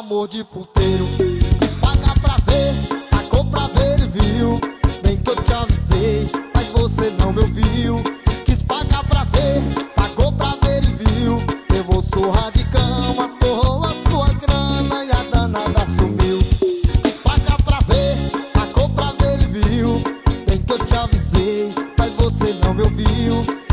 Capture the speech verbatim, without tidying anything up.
amor de puteiro. Quis pagar pra ver, pagou pra ver e viu. Bem que eu te avisei, mas você não me ouviu. Quis pagar pra ver, pagou pra ver e viu. Levou surra de cama, torrou a sua grana e a danada sumiu. Quis pagar pra ver, pagou pra ver e viu. Bem que eu te avisei, mas você não me ouviu.